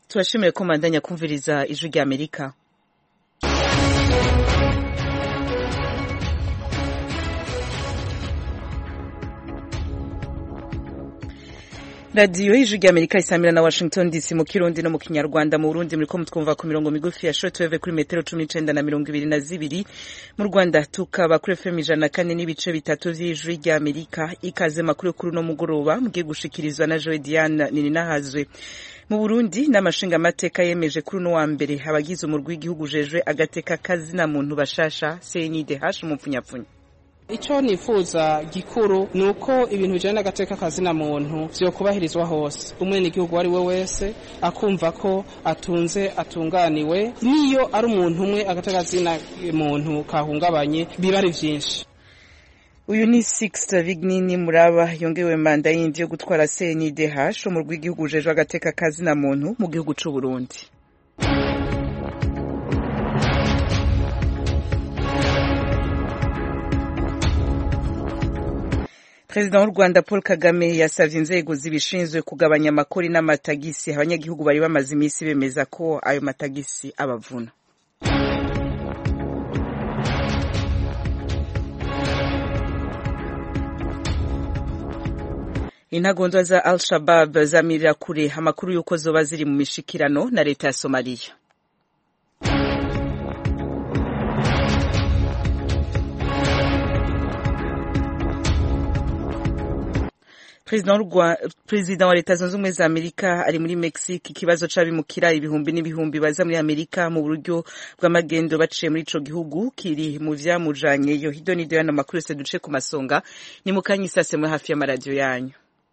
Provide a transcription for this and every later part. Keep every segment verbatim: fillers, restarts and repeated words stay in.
turashimiye ko mandanya kumviriza ijwi rya Amerika. Radio y'ijwi rya Amerika isamira na Washington D C mu Kirundi no mu Kinyarwanda. Mu Burundi muriko mutwumva ku mirongo migufi ya shortwave kuri metero cumi n'icenda na mirongo ibiri na zibiri. Mu Rwanda tukaba kuri F M ijana na kane n'ibice bitatu vy'ijwi rya Amerika. Ikaze makuru kuri no mugoroba mugiye gushikirizwa na Joe Diane Nininahazwe. Mu Burundi n'amashinga amateka yemeje kuri no wa mbere abagize umurwi w'igihugu jejwe agateka kazina muntu bashasha C N D H mu mpfunyapfunya. Ico nifuza gikuru nuko ibintu bijanye n'agateka kazina muntu vyo kubahirizwa hose. Umwe n'igihugu wari we wese akumva ko atunze atunganiwe, niyo ari umuntu umwe agateka kazina muntu kahungabanye biba ari vyinshi. Uyu ni Sixte Vignini Muraba yongewe manda yindi yo gutwara C N D H mu rw'igihugu jejwe agateka kazina muntu mu gihugu c'u Burundi. President w'u Rwanda Paul Kagame yasavye inzego zibishinzwe kugabanya amakori n'amatagisi abanyagihugu bari bamaze imisi bemeza ko ayo matagisi abavuna. Intagondwa za Al-Shabaab zamirira kure amakuru yuko zoba ziri mu mishikirano na leta ya Somalia. President wa leta zunze ubumwe za Amerika ari muri Mexique. Ikibazo c'abimukira ibihumbi n'ibihumbi baza muri Amerika mu buryo bw'amagendo baciye muri ico gihugu kiri mu vyamujanye yo hidoni do yana makuru se duce ku masonga ni mukanyisase mu hafi ya radio yanyu.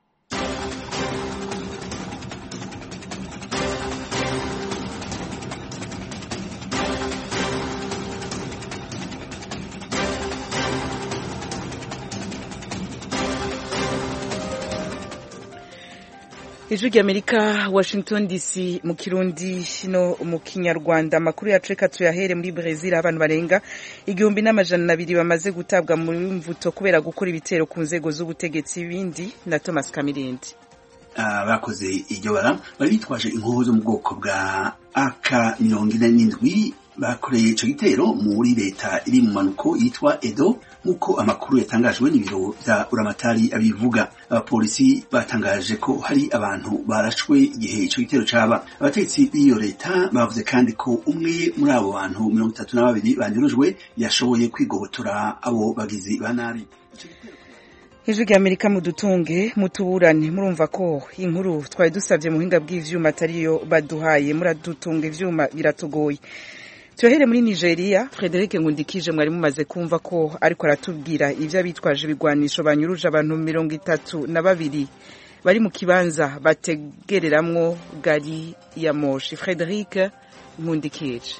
Ijwi rya Amerika, Washington D C mu Kirundi no mu Kinyarwanda. Makuru ya Afrika tuyahere muri Brazil. Abantu barenga igihumbi n'amajana abiri bamaze gutabwa mu mvuto kubera gukora ibitero ku nzego z'ubutegetsi bindi na Thomas Kamirindi. Abakoze uh, iryo bara bari bitwaje inkoho zo mu bwoko bwa A K mirongo ine n'indwi bakoreye ico gitero muri leta iri mu manuko yitwa Edo nkuko amakuru yatangajwe n'ibiro vya Uramatari abivuga. Abapolisi batangaje ko hari abantu barashwe igihe ico gitero caba. Abatetsi b'iyo leta bavuze kandi ko umwe muri abo bantu mirongo itatu na babiri banyurujwe yashoboye kwigobotora abo bagizi ba nabi. Ijwi rya Amerika mudutunge mutuburane murumva ko inkuru twari dusavye mu hinga bw'ivyuma atariyo baduhaye muradutunga ivyuma biratugoye. Tuhere muri Nigeria. Frederic Ngundikije mwari mumaze kumva ko ariko aratubwira ivyo bitwaje ibigwanisho banyuruje abantu mirongo itatu na babiri bari mu kibanza bategereramwo gari ya moshi. Frederic Ngundikije.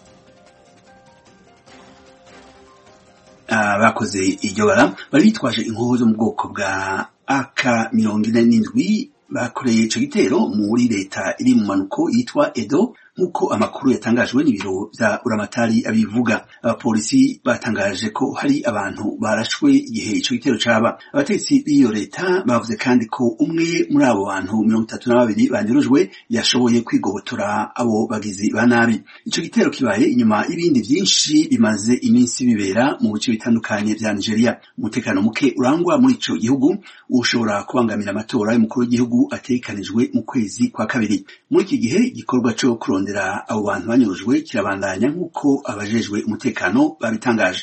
Abakoze uh, iryo bara bari bitwaje inkoho zo mu bwoko bwa A K mirongo ine n'indwi bakoreye ico gitero muri leta iri mu manuko yitwa Edo nkuko amakuru yatangajwe n'ibiro vya Uramatari abivuga. Abapolisi batangaje ko hari abantu barashwe igihe ico gitero caba. Abatetsi b'iyo leta bavuze kandi ko umwe muri abo bantu mirongo itatu na babiri banyurujwe yashoboye kwigobotora abo bagizi ba nabi. Ico gitero kibaye inyuma y'ibindi vyinshi bimaze iminsi bibera mu bice bitandukanye vya Nigeria. Umutekano muke urangwa muri ico gihugu ushobora kubangamira amatora y'umukuru w'igihugu ategekanijwe mu kwezi kwa kabiri. Muri iki gihe igikorwa co kurondera abo bantu banyurujwe kirabandanya nkuko abajejwe umutekano babitangaje.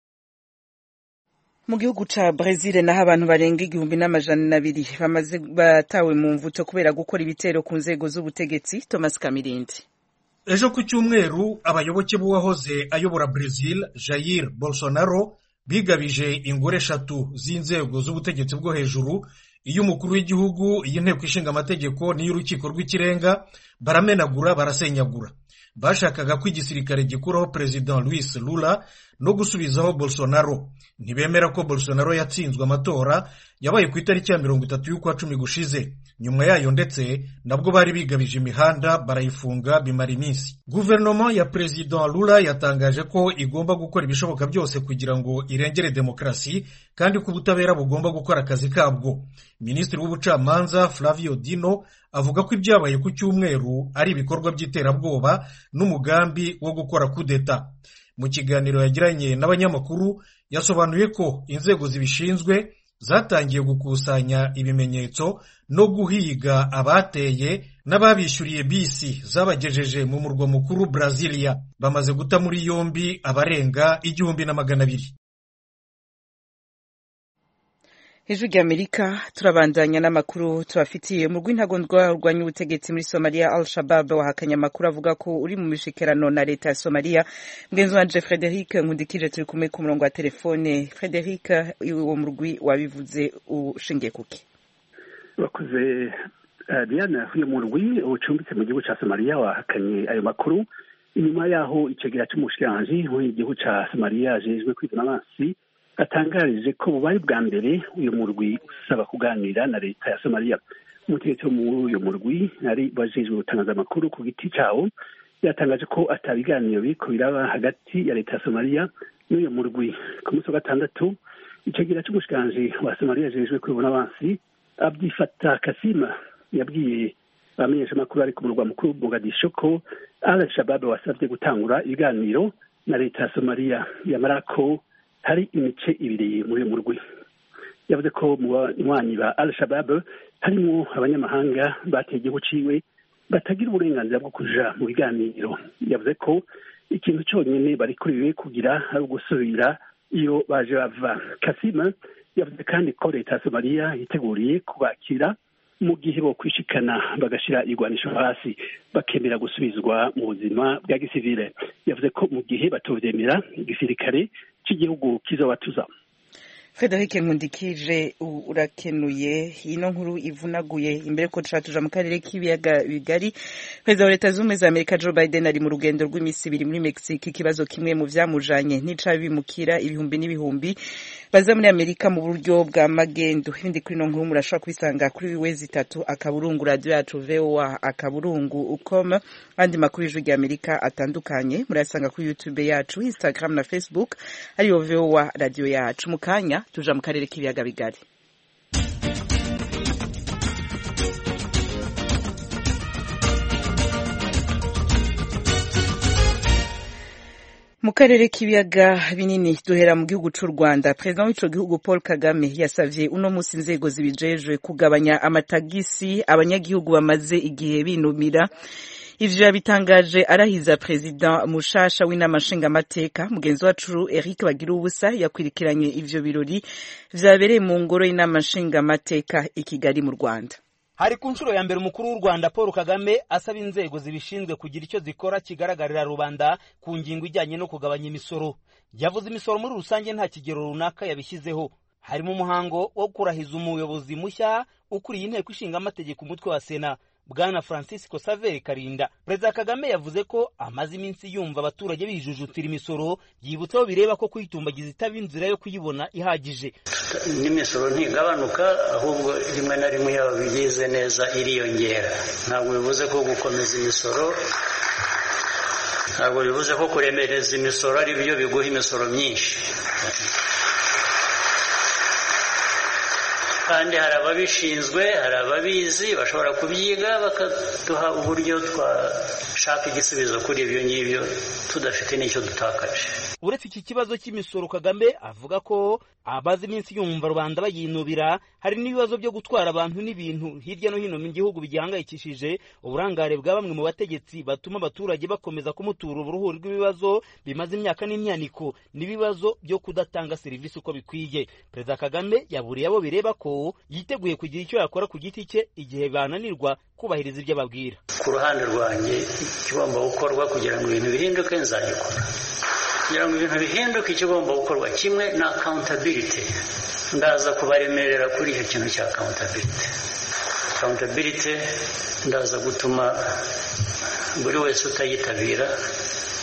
Mu gihugu ca Brazil naho abantu barenga igihumbi n'amajana abiri bamaze batawe mu mvuto kubera gukora ibitero ku nzego z'ubutegetsi. Thomas Kamirindi. Ejo ku cyumweru abayoboke b'uwahoze ayobora Brazil Jair Bolsonaro bigabije ingore eshatu z'inzego z'ubutegetsi bwo hejuru, iy'umukuru w'igihugu, iy'inteko ishinga amategeko n'iy'urukiko rw'ikirenga. Baramenagura barasenyagura. Bashakaga ko igisirikare gikuraho President Luis Lula no gusubizaho Bolsonaro. Ntibemera ko Bolsonaro yatsinzwe amatora yabaye ku itariki ya mirongo itatu y'ukwa cumi gushize. Nyuma yayo ndetse nabwo bari bigabije imihanda barayifunga bimara iminsi. Guverinoma ya President Lula yatangaje ko igomba gukora ibishoboka byose kugira ngo irengere demokarasi kandi ko ubutabera bugomba gukora akazi kabwo. Minisitiri w'ubucamanza Flavio Dino avuga ko ibyabaye ku cyumweru ari ibikorwa by'iterabwoba n'umugambi wo gukora kudeta. Mu kiganiro yagiranye n'abanyamakuru yasobanuye ko inzego zibishinzwe zatangiye gukusanya ibimenyetso no guhiga abateye n'ababishyuriye bisi zabagejeje mu murwa mukuru Brasilia. Bamaze guta muri yombi abarenga igihumbi na magana abiri. Ijwi ry'Amerika turabandanya n'amakuru tubafitiye. Mu rw'intagondwa rwanya ubutegetsi muri Somalia, Al-Shabaab wahakanye amakuru avuga ko uri mu mishikerano na leta ya Somalia. Mgenzi wanje Frederic Nkundikije turi kumwe ku murongo wa telefone. Frederic, uwo murwi wabivuze ushingiye kuki? Bakoze Diana, uyu murwi ucumbitse mu gihugu ca Somalia wahakanye ayo makuru inyuma yaho icegera c'umushikiranganji w'igihugu ca Somalia ajejwe kwivuna amazi atangarije ko bubari bwa mbere uyu murwi usaba kuganira na leta ya Somalia. Umutegetsi wo muri uyu murwi ari bajejwe gutangaza amakuru ku giti cawo yatangaje ko atabiganiro biriko biraba hagati ya leta ya Somalia n'uyu murwi. Ku munsi wa gatandatu icegera c'umushikiranganji wa Somalia ajejwe kwivuna amazi Abdi Fattah Kasima yabwiye abamenyesha amakuru ari ku murwa mukuru Mogadisho ko Al-Shabaab wasabye gutangura ibiganiro na leta ya Somalia, yamara ko hari imice ibiri muri uyu murwi. Yavuze ko mu banywanyi ba Al-Shabaab harimo abanyamahanga bateye igihugu ciwe batagira uburenganzira bwo kuja mu biganiro. Yavuze ko ikintu cyonyine bari kuriwe kugira ari ugusubira iyo baje bava. Kasima yavuze kandi ko leta ya Somalia yiteguriye kubakira mu gihe bo kwishikana bagashira igwanisho hasi bakemera gusubizwa mu buzima bwa gisivile. Yavuze ko mu gihe batovyemera igisirikare cy'igihugu kizobatuza. Frederic Nkundikije urakenuye. Ino nkuru ivunaguye imbere ko tuja mu karere k'ibiyaga bigari. Perezida wa Leta Zunze za Amerika Joe Biden ari mu rugendo rw'imisi ibiri muri Mexique. Ikibazo kimwe mu vyamujanye nica bimukira ibihumbi n'ibihumbi baza muri Amerika mu buryo bwa magendo. Ibindi kuri no nkuru murashobora kubisanga kuri wezi itatu akaburungu radio yacu V O A akaburungu ukom. Andi makuru y'Ijwi ry'Amerika atandukanye murasanga kuri YouTube yacu, Instagram na Facebook ariyo V O A radio yacu. Mukanya tuja mu karere k'ibiyaga bigari. Mu karere k'ibiyaga binini duhera mu gihugu c'u Rwanda. President w'ico gihugu Paul Kagame yasavye uno musi inzego zibijejwe kugabanya amatagisi abanyagihugu bamaze igihe binumira. Ivyo yabitangaje arahiza President mushasha w'inama nshingamateka. Mugenzi wacu Eric Bagiruwubusa yakwirikiranye ivyo birori vyabereye mu ngoro y'inama nshingamateka i Kigali mu Rwanda. Hari ku nshuro ya mbere umukuru w'u Rwanda Paul Kagame asaba inzego zibishinzwe kugira icyo zikora kigaragarira rubanda ku ngingo ijyanye no kugabanya imisoro. Yavuze imisoro muri rusange nta kigero runaka yabishyizeho. Harimo umuhango wo kurahiza umuyobozi mushya ukuriye inteko ishinga amategeko umutwe wa Sena, Bwana Francisco Xavier Karinda. Perezida Kagame yavuze ko amaze iminsi yumva abaturage bijujutira imisoro, yibutsaho bireba ko kuyitumbagiza itaba inzira yo kuyibona ihagije. N'imisoro ntigabanuka ahubwo rimwe na rimwe yaba bigize neza iriyongera. Ntabwo bivuze ko gukomeza imisoro, ntabwo bivuze ko kuremereza imisoro ari byo biguha imisoro myinshi. Kandi hari ababishinzwe, hari ababizi bashobora kubyiga bakaduha uburyo twashaka igisubizo kuri ibyo ngibyo tudafite n'icyo dutakaje. Uretse iki kibazo cy'imisoro, Kagame avuga ko abazi iminsi yumva rubanda bayinubira, hari n'ibibazo byo gutwara abantu n'ibintu hirya no hino mu gihugu bigihangayikishije uburangare bwa bamwe mu bategetsi batuma abaturage bakomeza kumutura uruhuri rw'ibibazo bimaze imyaka n'imyaniko n'ibibazo byo kudatanga serivisi uko bikwiye. Perezida Kagame yaburiye abo bireba ko yiteguye kugira icyo yakora ku giti cye igihe bananirwa kubahiriza ibyo babwira. Ku ruhande rwanjye kigomba gukorwa kugira ngo ibintu bihinduke nzagikora. Kugira ngo ibintu bihinduke ikigomba gukorwa kimwe na accountability. Ndaza kubaremerera kuri icyo kintu cya accountability. Accountability ndaza gutuma buri wese utayitabira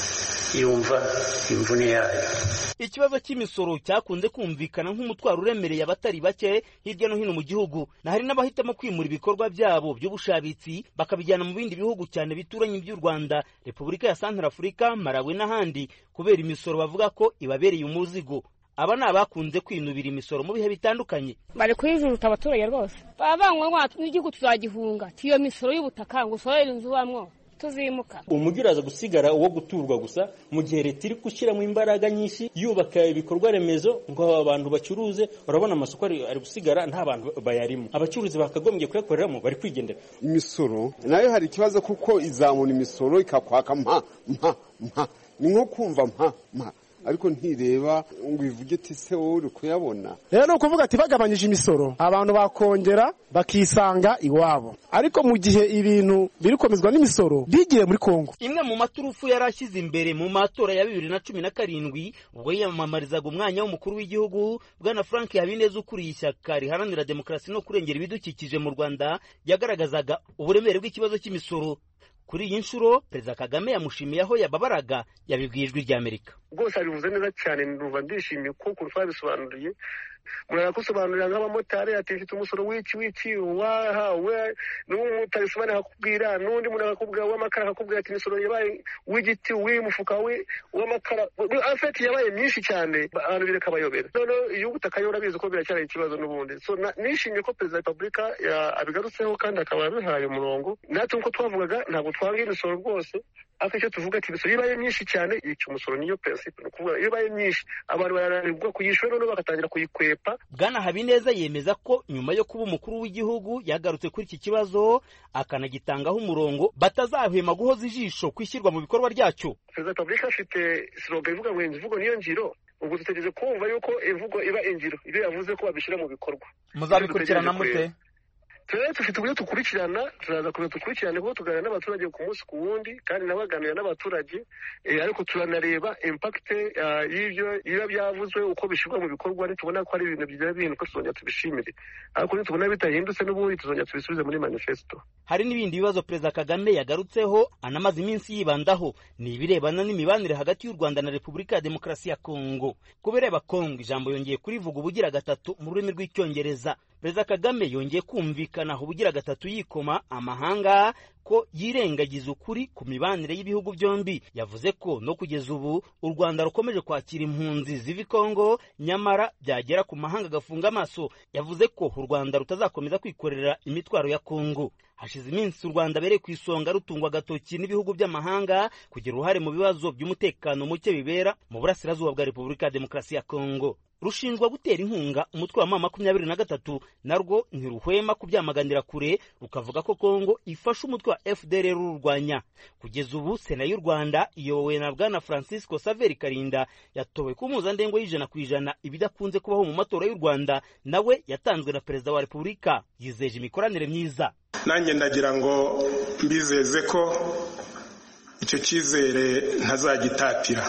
yumva imvune yayo. Ikibazo cy'imisoro cyakunze kumvikana nk'umutwaro uremereye abatari bake hirya no hino mu gihugu, na hari n'abahitamo kwimura ibikorwa byabo by'ubushabitsi bakabijyana mu bindi bihugu cyane bituranye by'u Rwanda, Repubulika ya Centrafrica, Malawi n'ahandi, kubera imisoro bavuga ko ibabereye umuzigo. Aba ni abakunze kwinubira imisoro mu bihe bitandukanye. Bari kwijuruta abaturage rwose, babangwa n'igihugu tuzagihunga, tiyo misoro y'ubutaka ngo usorere inzu bamwo tuzimuka. Umujyi uraza gusigara uwo guturwa gusa, mu gihe leta iri gushyiramo imbaraga nyinshi yubaka ibikorwa remezo ngo abantu bacuruze. Urabona amasoko ari gusigara nta bantu bayarimo, abacuruzi bakagombye kuyakoreramo bari kwigendera. Imisoro nayo hari ikibazo kuko izamuna imisoro ikakwaka mpa mpa mpa, ni nko kumva mpa mpa ariko ntireba ngo ivuge ati se wowe uri kuyabona. Rero no kuvuga ati bagabanyije imisoro abantu bakongera bakisanga iwabo, ariko mu gihe ibintu birikomezwa n'imisoro bigiye muri Kongo. Imwe mu maturufu yarashyize imbere mu matora ya bibiri na cumi na karindwi ubwo yiyamamarizaga umwanya w'umukuru w'igihugu, Bwana Frank Habineza ukuriye ishyaka riharanira demokarasi no kurengera ibidukikije mu Rwanda, yagaragazaga uburemere bw'ikibazo cy'imisoro. Kuri iyi nshuro Perezida Kagame yamushimiye aho yababaraga, yabibwiye Ijwi ry'Amerika. Rwose abivuze neza cyane, ndumva ndishimiye ko kurfa bisobanuriye. Murara kusobanurira nk'abamotari ati mfite umusoro w'iki w'iki wahawe n'umumotari sobanura akakubwira, n'undi muntu akakubwira w'amakara akakubwira ati imisoro yabaye w'igiti w'imufuka w'amakara afeti yabaye myinshi cyane, abantu bireka bayobera. None iyo ubutaka yo urabizi ko biracyari ikibazo n'ubundi. So nishimiye ko Perezida wa Repubulika abigarutseho kandi akaba yabihaye umurongo. Natwe uko twavugaga ntabwo twanga imisoro rwose, ariko icyo tuvuga ati imisoro ibaye myinshi cyane yica umusoro. Niyo principe, ni ukuvuga iyo ibaye myinshi abantu barananirwa kuyishyura none bagatangira kuyikwepa. Bwana Habineza yemeza ko nyuma yo kuba umukuru w'igihugu yagarutse kuri iki kibazo akanagitangaho umurongo batazahwema guhoza ijisho kwishyirwa mu bikorwa ryacyo. Perezida wa Repubulika afite slogan ivuga ngo imvugo niyo ngiro. Ubwo dutegereje kumva yuko imvugo iba ingiro, ibyo yavuze ko babishyira mu bikorwa. Muzabikurikirana mute? Turere tufite uburyo tukurikirana, turaza kubera tukurikirane kuko tuganira n'abaturage ku munsi ku wundi kandi nabaganira n'abaturage, ariko turanareba impact y'ibyo biba byavuzwe uko bishyirwa mu bikorwa. Nitubona ko ari ibintu bigira bintu ko tuzongera tubishimire, ariko nitubona bitahindutse n'ubundi tuzongera tubisubize muri manifesto. Hari n'ibindi bibazo Perezida Kagame yagarutseho anamaze iminsi yibandaho, ni ibirebana n'imibanire hagati y'u Rwanda na Repubulika ya Demokarasi ya Kongo. Kubireba Kongo, ijambo yongeye kurivuga ubugira gatatu mu rurimi rw'icyongereza. Perezida Kagame yongeye kumvikana ubugira gatatu yikoma amahanga ko yirengagiza ukuri ku mibanire y'ibihugu byombi. Yavuze ko no kugeza ubu u Rwanda rukomeje kwakira impunzi ziva Kongo, nyamara byagera ku mahanga gafunga amaso. Yavuze ko u Rwanda rutazakomeza kwikorera imitwaro ya Kongo. Hashize iminsi u Rwanda bere ku isonga rutungwa agatoki n'ibihugu by'amahanga kugira uruhare mu bibazo by'umutekano muke bibera mu burasirazuba bwa Repubulika ya Demokarasi ya Kongo. Rushinjwa gutera inkunga umutwe wa mama makumyabiri na gatatu, narwo ntiruhwema kubyamaganira kure rukavuga ko Kongo ifasha umutwe wa F D L R urwanya. Kugeza ubu Sena y'u Rwanda iyobowe na Bwana Francisco Xavier Karinda yatowe ku mpuzandengo y'ijana ku ijana, ibidakunze kubaho mu matora y'u Rwanda, nawe yatanzwe na Perezida wa Repubulika. Yizeje imikoranire myiza. Nanjye ndagira ngo mbizeze ko icyo cyizere ntazagitatira.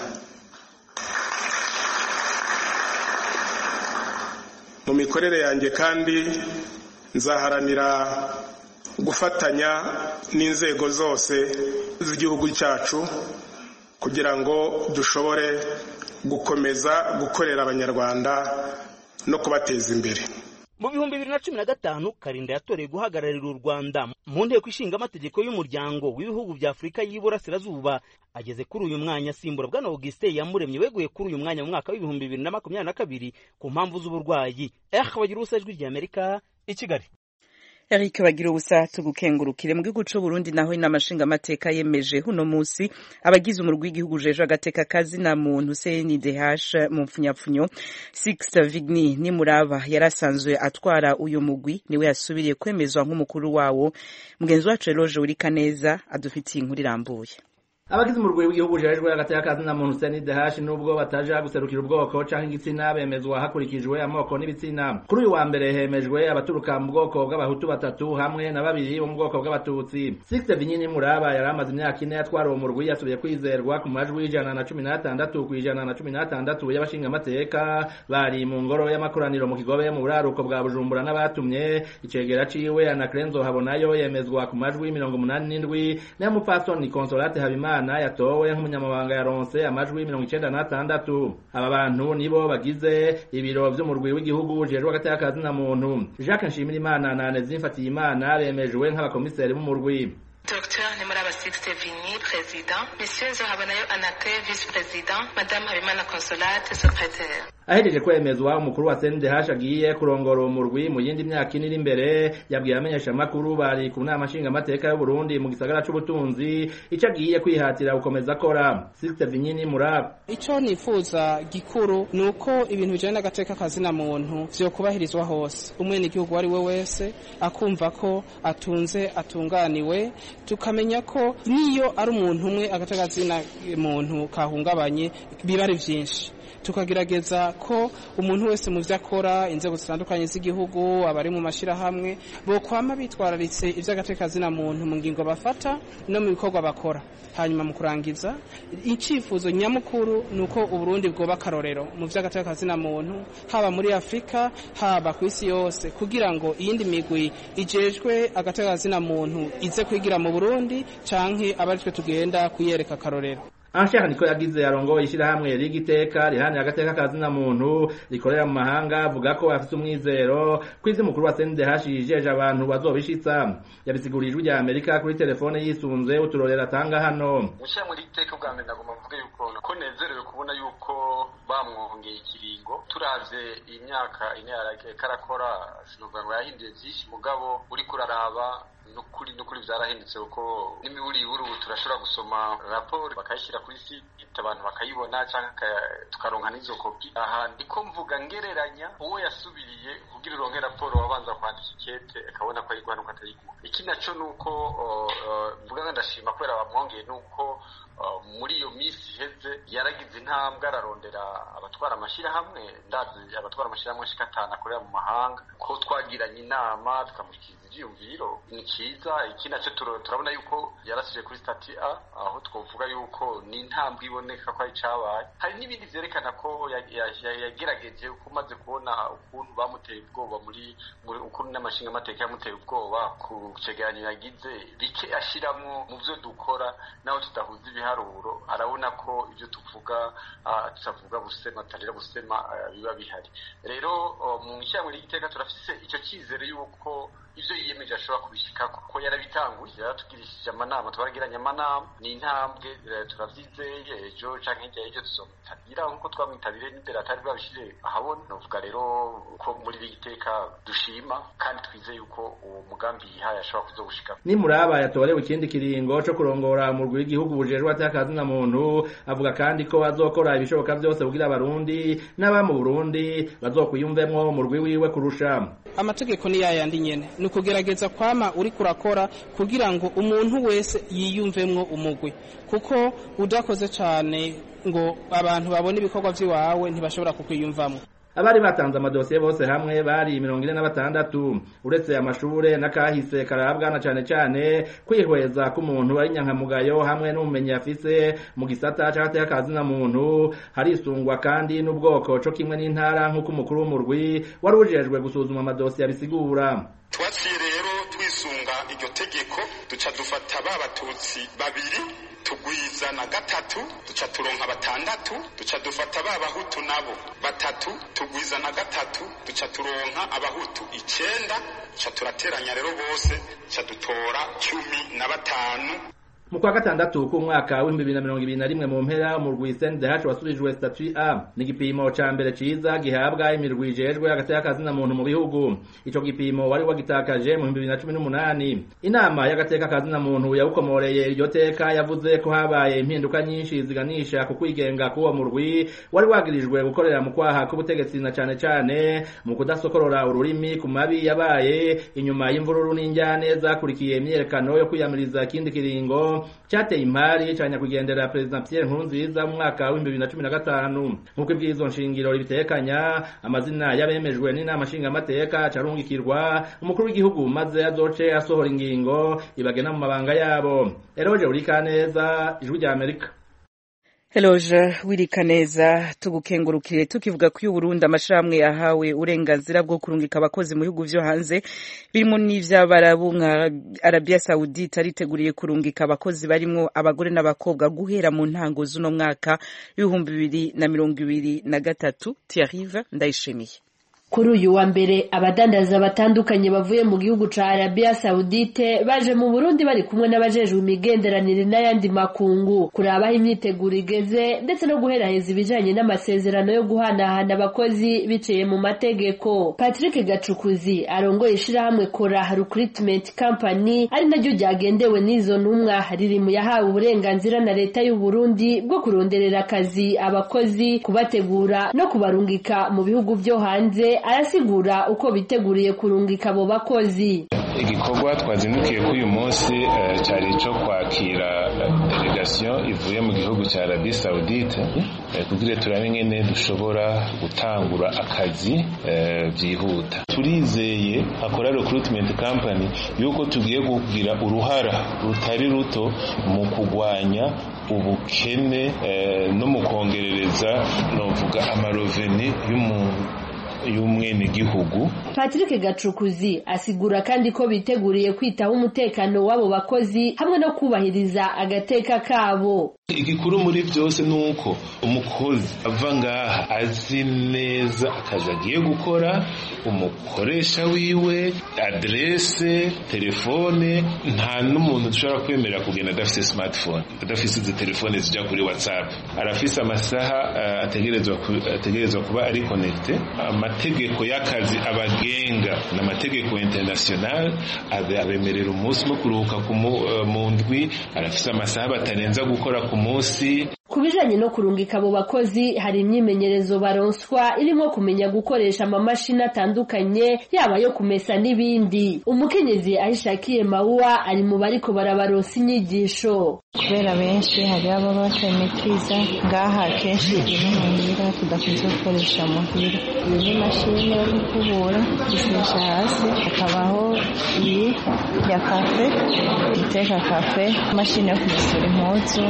Mu mikorere yanjye kandi nzaharanira gufatanya n'inzego zose z'igihugu cyacu kugira ngo dushobore gukomeza gukorera abanyarwanda no kubateza imbere. Mu bihumbi bibiri na cumi na gatanu Karinda yatoreye guhagararira u Rwanda mu nteko ishinga amategeko y'umuryango w'ibihugu bya Afurika y'Iburasirazuba. Ageze kuri uyu mwanya asimbura Bwana Augustin Iyamuremye weguye kuri uyu mwanya mu mwaka w'ibihumbi bibiri na makumyabiri na kabiri ku mpamvu z'uburwayi. Eh bagira ubusa Ijwi ry'Amerika i Kigali. Eric bagira ubusa tugukengurukire. Mu gihugu cy'u Burundi naho inamashinga amateka yemeje huno munsi abagize umurwi w'igihugu jeje agateka kazi na muntu C N D H mu mfunyapfunyo. Sixte Vigny Nimuraba yarasanzwe atwara uyu mugwi niwe yasubiriye kwemezwa nk'umukuru wawo. Mugenzi wacu Eloge Urikaneza adufitiye inkuru irambuye. Abagize umurwi w'igihugu jejwe agateka kazi na muntu C N D H nubwo bataja guserukira ubwoko canke igitsina bemezwa hakurikijwe amoko n'ibitsina. Kuri uyu wa mbere hemejwe abaturuka mu bwoko bw'abahutu batatu hamwe na babiri bo mu bwoko bw'abatutsi. Sixte Vigny Nimuraba yaramaze imyaka ine yatwara uwo murwi, yasubiye kwizerwa ku majwi ijana na cumi n'atandatu ku ijana na cumi n'atandatu y'abashinga amateka bari mu ngoro y'amakoraniro mu Kigobe mu buraruko bwa Bujumbura. N'abatumye icegera ciwe Anacrenzo Habonayo yemezwa ku majwi mirongo umunani n'indwi n'umupfasoni Consolate Habimana Nshimirimana yatowe nk'umunyamabanga yaronse amajwi mirongo icenda n'atandatu. Aba bantu nibo bagize ibiro vy'umurwi w'igihugu ujejwe agateka kazina muntu. Jacques Nshimirimana na Anezi Mfatiyimana bemejwe nk'abakomiseri b'umurwi. Docteur Nemuraba Sixte Vigny, président. Monsieur Zohabanayo Anake, vice-président. Madame Habimana Consolate, secrétaire. Ahejeje kwemezwa umukuru wa C N D H agiye kurongora umurwi mu yindi myaka ine iri imbere, yabwiye amenyesha makuru bari ku nama nshinga amateka y'u Burundi mu gisagara c'ubutunzi ico agiye kwihatira gukomeza akora. Sixte Vigny Nemuraba: ico nifuza gikuru nuko ibintu bijanye n'agateka kazina muntu vyo kubahirizwa hose, umwene igihugu wari we wese akumva ko atunze atunganiwe, tukamenya ko niyo ari umuntu umwe agateka kazina muntu kahungabanye biba ari vyinshi. Tukagerageza ko umuntu wese mu vyakora, inzego zitandukanye z'igihugu, abari mu mashirahamwe bo kwama bitwararitse ivy'agateka kazina muntu mu ngingo bafata no mu bikorwa bakora. Hanyuma mu kurangiza, icifuzo nyamukuru nuko Uburundi bwoba karorero mu vy'agateka kazina muntu, haba muri Afrika haba ku isi yose, kugira ngo iyindi migwi ijejwe agateka kazina muntu ize kwigira mu Burundi canke abaritwe tugenda kuyereka karorero. Anshaka niko yagize arongoye ishirahamwe rigiteka rihani agateka kazina muntu rikorera mu mahanga, avuga ko afite umwizero kwizi mukuru wa C N D H yijeje abantu bazobishitsa. Yabisigurijwe rya Amerika kuri telefone yisunze uturorera tanga hano. Mushyamwe rigiteka bwa mbere ndagomba mvuge yuko ko nezerewe kubona yuko bamwongeye ikiringo. Turavye imyaka ine karakora, sinuvuga ngo yahinduye byinshi, mugabo uri kuraraba nukuri nukuri vyarahindutse uko n'imiburi uru turashobora gusoma raporo bakayishyira kuri site abantu bakayibona canke tukaronka n'izo kopi. Aha ndiko mvuga ngereranya uwo yasubiriye kugira uronke raporo wabanza kwandika ikete akabona ko ayigwa nuko atayigwa. Iki naco nuko mvuga ngo ndashima kubera bamwongeye nuko muri iyo misi iheze yaragize intambwe ararondera abatwara amashirahamwe, ndazi abatwara amashirahamwe ashika atanu akorera mu mahanga, ko twagiranye inama tukamushikiriza ivyiyumviro. Ni ciza. Iki naco turabona yuko yarasije kuri stati A, aho twovuga yuko ni intambwe iboneka ko ari cabaye. Hari n'ibindi vyerekana ko yagerageje uko umaze kubona ukuntu bamuteye ubwoba muri ukuntu n'amashinga amateka yamuteye ubwoba ku cegeranyo yagize bike ashiramwo mu vyo dukora, naho tudahuza ibiharuro arabona ko ivyo tuvuga tutavuga busema tarira busema biba bihari. Rero mu ishyamwe ry'igiteka turafise ico cizere yuko ivyo yiyemeje ashobora kubishika, kuko yarabitanguye, yaratugirishije amanama, twaragiranye amanama, ni intambwe turavyizeye. Ejo canke hirya y'ejo tuzomutabira nkuko twamwitabire n'imbere atari bwabishire ahabona. Novuga rero ko muri rigiteka dushima kandi twizeye yuko uwo mugambi yihaye ashobora kuzogushika. Nimuraba yatorewe ikindi kiringo co kurongora umurwi w'igihugu bujejwe atakazina muntu, avuga kandi ko azokora ibishoboka vyose kugira abarundi n'aba mu Burundi bazokwiyumvemwo umurwi wiwe kurusha. Amategeko ni yayandi nyene, nukugerageza kwama uri kurakora kugira ngo umuntu wese yiyumvemwo umugwi, kuko udakoze cane ngo abantu babone ibikorwa vy'iwawe ntibashobora kukwiyumvamwo. Abari batanze amadosiye bose hamwe bari mirongo ine na batandatu, uretse amashure n'akahise karabwa na cane cane kwihweza ku muntu ari nyankamugayo hamwe n'ubumenyi afise mu gisata c'agateka kazina muntu. Harisungwa kandi n'ubwoko co kimwe n'intara nk'uko umukuru w'umurwi wari ujejwe gusuzuma amadosiye abisigura. Twaciye rero twisunga iryo tegeko, duca dufata ba batutsi babiri tugwiza na gatatu, duca turonka batandatu, duca dufata ba bahutu nabo batatu tugwiza na gatatu, duca turonka abahutu icenda, duca turateranya rero bose duca dutora cumi na batanu. Mu kwa gatandatu k'umwaka w'ibihumbi bibiri na mirongo ibiri na rimwe mu mpera umurwi C N D H wasubijwe statut A, ni igipimo ca mbere ciza gihabwa imirwi ijejwe agateka kazina muntu mu bihugu. Ico gipimo wari wagitakaje mu bibiri na cumi n'umunani. Inama y'agateka kazina muntu yawukomoreye iryo teka yavuze ko habaye impinduka nyinshi ziganisha ku kwigenga k'uwo murwi wari wagirijwe gukorera mu kwaha k'ubutegetsi na cane cane mu kudasokorora ururimi ku mabi yabaye inyuma y'imvururu n'injyane zakurikiye imyerekano yo kwiyamiriza ikindi kiringo cyateye imari cyanya kugendera President Pierre Nkurunziza mu mwaka wa bibiri na cumi na gatanu. Nkuko ibwizo nshingiro ribitekanya, amazina y'abemejwe n'inama nshinga amateka carungikirwa umukuru w'igihugu maze azoce asohora ingingo ibagena mu mabanga yabo. Eroje Urikaneza, Ijwi rya Amerika. Eloge Wirikaneza tugukengurukire tukivuga ko Burundi amashramwe yahawe uburenganzira bwo kurungika abakozi mu bihugu vyo hanze birimo n'ivy'abarabu nka Arabia Saudite ariteguriye kurungika abakozi barimo abagore n'abakobwa guhera mu ntango z'uno mwaka w'ibihumbi bibiri na mirongo ibiri na gatatu. Thierry Ndayishimiye. Kuri uyu wa mbere abadandaza batandukanye bavuye mu gihugu ca Arabia Saudite baje mu Burundi bari kumwe n'abajejwe imigenderanire n'ayandi makungu kurabaho imyiteguro igeze ndetse no guheraheza ibijanye n'amasezerano yo guhanahana abakozi biciye mu mategeko. Patrick Gacukuzi arongoye ishirahamwe Kora Recruitment Company ari naryo ryagendewe n'izo ntumwa riri mu yahawe uburenganzira na leta y'u Burundi bwo kuronderera akazi abakozi, kubategura no kubarungika mu bihugu vyo hanze. Arasigura uko biteguriye kurungika abo bakozi. Igikorwa twazindukiye kuri uyu munsi uh, cyari cyo kwakira uh, delegation ivuye mu gihugu cya Arabia Saudite uh, kugira turabe ngene dushobora gutangura akazi byihuta. Uh, turizeye akora recruitment company yuko tugiye kugira uruhara rutari ruto mu kugwanya ubukene uh, no mu kongerereza novuga amaroveni y'umuntu y'umwene gihugu. Patrick Gacukuzi asigura kandi ko biteguriye kwitaho umutekano w'abo bakozi hamwe no kubahiriza agateka kabo. Igikuru muri byose nuko umukozi ava ngaha azi neza akazi agiye gukora, umukoresha wiwe, adresse, telefone. Nta n'umuntu ushobora kwemera kugenda adafise smartphone, adafise izi telefone zijya kuri WhatsApp. Arafise amasaha uh, ategerezwa ategerezwa kuba ari connecte. Amategeko y'akazi abagenga n'amategeko international abemerera umunsi wo kuruhuka mu ndwi, arafise amasaha batarenza gukora ku munsi. Kubijanye no kurungika abo bakozi hari imyimenyerezo baronswa irimo kumenya gukoresha amamashini atandukanye yaba yo kumesa n'ibindi. Umukenyezi ahishakiye Maua ari mu bariko barabaronsa inyigisho. Kubera benshi hari abo batametriza ngaha kenshi ibintu muhira tudakunze gukoresha muhira. Iyi mashini yo gukubura isesha hasi, hakabaho iyi ya kafe iteka kafe, mashini yo kumesura impuzu,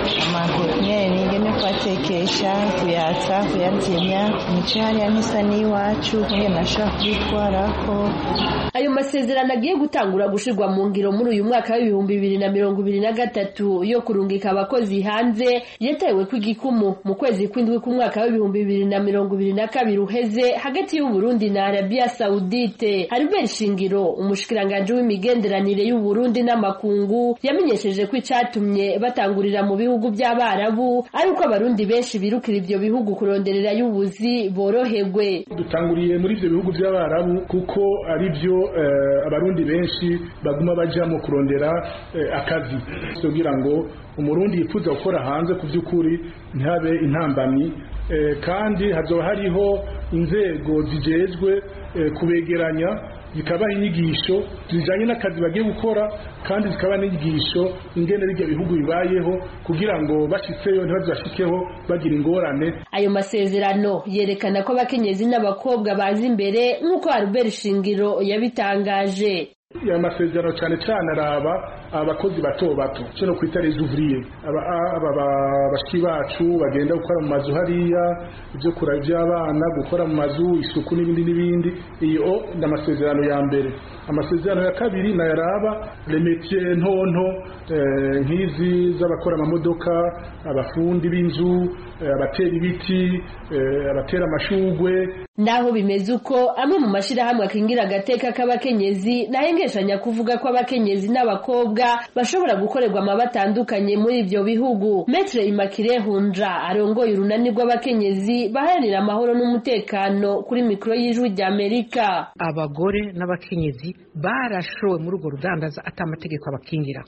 amahuye ingene kwatekesha, kuyatsa, kuyatimya, imico hariya ntisa n'iwacu kugira nashobora kubitwarako. Ayo masezerano agiye gutangura gushirwa mu ngiro muri uyu mwaka w'ibihumbi bibiri na mirongo ibiri na gatatu yo kurungika abakozi hanze yatewe kw'igikumu mu kwezi kw'indwi k'umwaka w'ibihumbi bibiri na mirongo ibiri na kabiri uheze hagati y'u Burundi na Arabia Saudite. Albert Shingiro umushikiranganje w'imigenderanire y'u Burundi n'amakungu yamenyesheje ko icatumye batangurira mu bihugu by'abarabu ari uko abarundi benshi birukira ivyo bihugu kuronderera y'ubuzi boroherwe. Dutanguriye muri ivyo bihugu by'abarabu kuko ari byo uh, abarundi benshi baguma baja mu kurondera uh, akazi kugira ngo umurundi yifuza gukora hanze ku by'ukuri ntihabe intambamyi uh, kandi hazoba hariho inzego zijejwe uh, kubegeranya zikabaha inyigisho zijanye n'akazi bagiye gukora kandi zikaba n'inyigisho ingene bijya bihugu bibayeho kugira ngo bashitseyo ntibazashikeho bagira ingorane. Ayo masezerano yerekana ko abakenyezi n'abakobwa bazi imbere nk'uko Albert Shingiro yabitangaje. Ya masezerano cyane cyane araba abakozi bato bato cyo no kwita les ouvriers, aba aba bashiki bacu bagenda gukora mu mazu hariya, ibyo kura by'abana, gukora mu mazu, isuku n'ibindi n'ibindi. Iyo n'amasezerano ya mbere. Amasezerano ya kabiri na yaraba les métiers ntonto eh, nk'izi z'abakora amamodoka, abafundi b'inzu, eh, abatera ibiti, eh, abatera amashugwe. Naho bimeze uko amwe mu mashirahamwe akingira agateka k'abakenyezi nahengeshanya kuvuga ko abakenyezi n'abakobwa bashobora gukorerwa amabatandukanye muri ibyo bihugu. Maître Immaculée Hunja arongoye urunani rw'abakenyezi baharanira amahoro n'umutekano kuri mikro y'ijwi rya Amerika. Abagore n'abakenyezi barashowe muri urwo rudandaza atamategeko abakingira,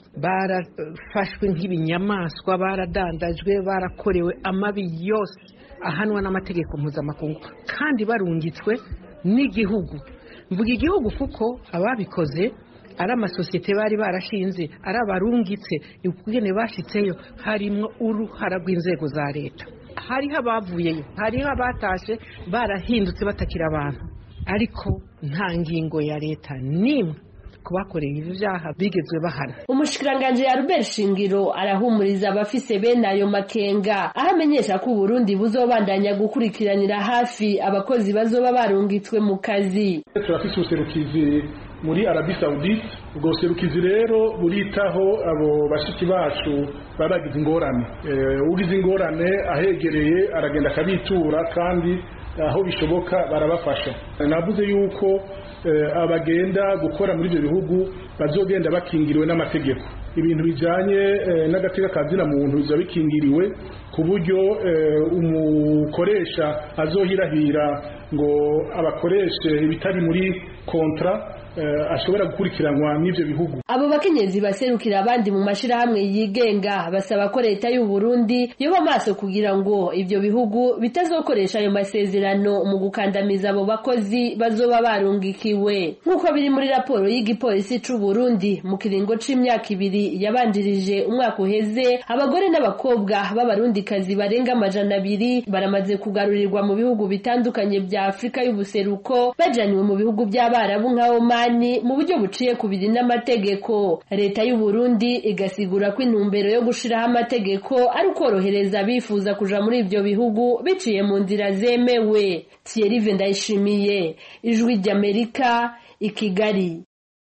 barafashwe nk'ibinyamaswa, baradandajwe, barakorewe amabi yose ahanwa n'amategeko mpuzamakungu kandi barungitswe n'igihugu. Mvuga igihugu kuko ababikoze ari amasosiyete bari barashinze, ari abarungitse ukugene bashitseyo harimo uruhara rw'inzego za leta. Hariho abavuyeyo, hariho abatashe barahindutse batakira abantu, ariko nta ngingo ya leta nimwe ku bakoreye ivyo vyaha bigezwe bahana. Umushikiranganje Albert Shingiro arahumuriza abafise bene ayo makenga ahamenyesha ko Burundi buzobandanya gukurikiranira hafi abakozi bazoba barungitswe mu kazi. Turafise userukizi muri Arabie Saoudite, ubwo serukizi rero buritaho abo bashiki bacu babagize ingorane. Eh ugize ingorane ahegereye aragenda akabitura kandi aho bishoboka barabafasha. Navuze yuko eh, abagenda gukora muri ibyo bihugu bazogenda bakingiriwe n'amategeko. Ibintu bijanye eh, n'agateka kazina muntu biza bikingiriwe ku buryo eh, umukoresha azohirahira ngo abakoreshe ibitari muri kontra uh, ashobora gukurikiranwa n'ivyo bihugu. Abo bakenyezi baserukira abandi mu mashirahamwe yigenga basaba ko leta y'u Burundi yoba maso kugira ngo ivyo bihugu bitazokoresha ayo masezerano mu gukandamiza abo bakozi bazoba barungikiwe nkuko biri muri raporo y'igipolisi c'u Burundi mu kiringo c'imyaka ibiri yabanjirije umwaka uheze. Abagore n'abakobwa b'abarundikazi barenga amajana abiri baramaze kugarurirwa mu bihugu bitandukanye bya Afrika y'ubuseruko bajanywe mu bihugu by'Abarabu nka Omani mu buryo buciye kubiri n'amategeko. Leta y'u Burundi igasigura ko intumbero yo gushiraho amategeko ari ukorohereza bifuza kuja muri ivyo bihugu biciye mu nzira zemewe. Thierry Vendayishimiye, Ijwi ry'Amerika, i Kigali.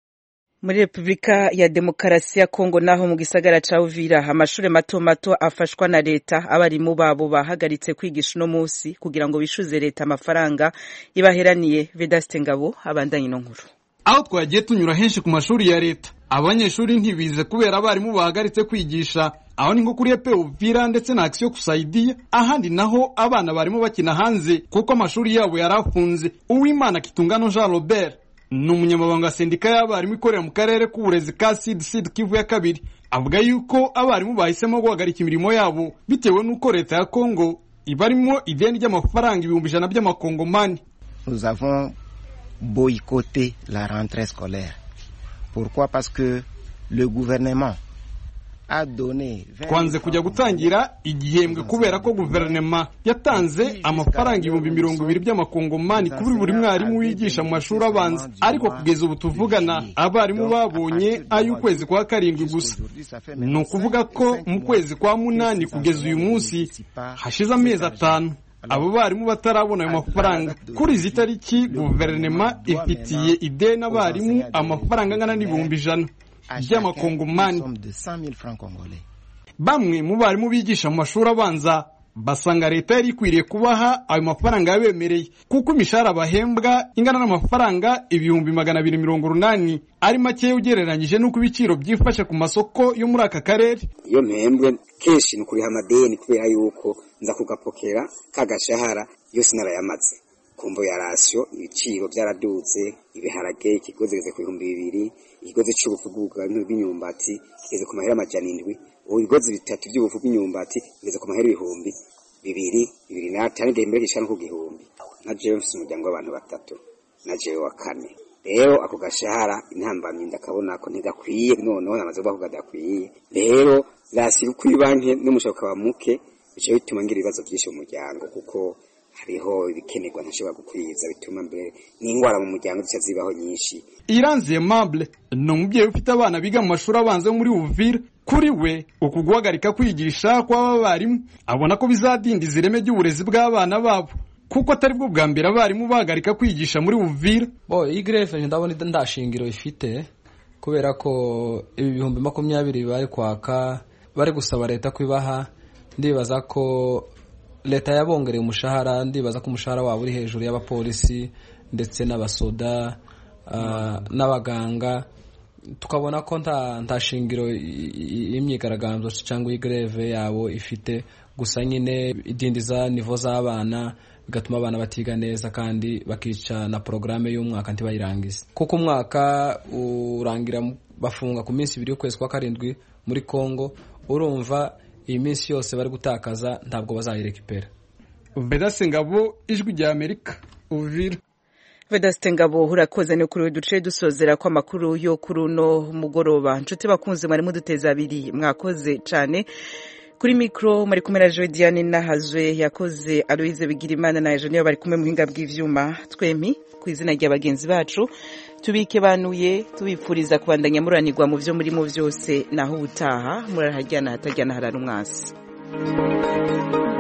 Muri Republika ya Demokarasi ya Kongo naho mu gisagara ca Uvira amashure mato mato afashwa na leta abarimu babo bahagaritse kwigisha no musi kugira ngo bishuze leta amafaranga ibaheraniye. Vedaste Ngabo abandanye no nkuru. Aho twagiye tunyura henshi ku mashuri ya leta abanyeshuri ntibize kubera abarimu bahagaritse kwigisha. Aho ni nko kuri E P Uvira ndetse na Action Kusaidia, ahandi naho abana barimo bakina hanze kuko amashuri yabo yarafunze. Uwimana Kitungano Jean Robert ni umunyamabanga sendika y'abarimu ikorera mu karere k'uburezi ka Sud Sud Kivu ya kabiri avuga yuko abarimu bahisemo guhagarika imirimo yabo bitewe n'uko leta ya Kongo ibarimo ideni ry'amafaranga ibihumbi ijana by'amakongomani. Nous avons boycotté la rentrée scolaire. Pourquoi? Parce que le gouvernement twanze kujya gutangira igihembwe kubera ko guverinoma yatanze amafaranga ibihumbi mirongo ibiri by'amakongomani kuri buri mwarimu wigisha mu mashuri abanza, ariko kugeza ubu tuvugana abarimu babonye ay'ukwezi kwa karindwi gusa. Ni ukuvuga ko mu kwezi kwa munani kugeza uyu munsi hashize amezi atanu abo barimu batarabona ayo mafaranga. Kuri izi tariki guverinoma ifitiye ideni abarimu amafaranga angana n'ibihumbi ijana by'amakongomani. Bamwe mu barimu bigisha mu mashuri abanza basanga leta yari ikwiriye kubaha ayo mafaranga yabemereye kuko imishahara bahembwa ingana n'amafaranga ibihumbi magana abiri mirongo urunani ari make ugereranyije n'uko ibiciro byifashe ku masoko yo muri aka karere. Iyo mpembwe kenshi ni kuriha amadeni kubera yuko nza kugapokera kagashahara yose narayamaze. Kumbo ya rasyo ibiciro byaraduze, ibiharage ikigozi geze ku bihumbi bibiri, ikigozi cy'ubufu bw'imyumbati kigeze ku mahera amajana indwi, ibigozi bitatu by'ubufu bw'imyumbati bigeze ku mahera ibihumbi bibiri bibiri n'atanu ndembere gishana ku gihumbi. Na jewe mfise umuryango w'abantu batatu, na jewe wa kane. Rero ako gashahara intambamye ndakabona ko ntigakwiye, noneho namaze kuba kugadakwiye. Rero rasiga kuri banki n'umushaka wa muke bice bituma ngira ibibazo byinshi mu muryango kuko hariho ibikenerwa ntashobora gukwiza bituma mbere n'ingwara mu muryango zise zibaho nyinshi. Iranze Mable no mubyeyi ufite abana biga mu mashuri abanza muri Uvira. Kuri we uku guhagarika kwigisha kw'aba barimu abona ko bizadindiza ireme ry'uburezi bw'abana babo kuko atari bwo bwa mbere abarimu bahagarika kwigisha muri Uvira. Bo igreve ndabona ndashingiro ifite kubera ko ibi bihumbi makumyabiri bari kwaka bari gusaba leta kwibaha. Ndibaza ko leta yabongereye umushahara, ndibaza ko umushahara wabo uri hejuru y'abapolisi ndetse n'abasoda uh, n'abaganga. Tukabona ko nta ntashingiro imyigaragambyo cyangwa igreve yabo ifite, gusa nyine idindiza nivo z'abana bigatuma abana batiga neza kandi bakica na programme y'umwaka ntibayirangize kuko umwaka urangira bafunga ku minsi ibiri y'ukwezi kwa karindwi muri Kongo. Urumva iyi minsi yose bari gutakaza ntabwo bazayirekipera. Vedaste Ngabo, Ijwi ry'Amerika, Uvira. Vedaste Ngabo urakoze no kuri duce dusozera kwa makuru yo kuruno mugoroba. Nshuti bakunze mwari muduteza abiri mwakoze cyane. Kuri mikro mari kumera Joy Diane Nahazwe, yakoze Aloise Bigirimana na Eugenie bari kumwe mu hinga bw'ivyuma. Twemi ku izina ry'abagenzi bacu tubikebanuye tubipfuriza kubandanya muranirwa mu byo murimo byose naho ubutaha murahajyana hatajyana harara umwasi.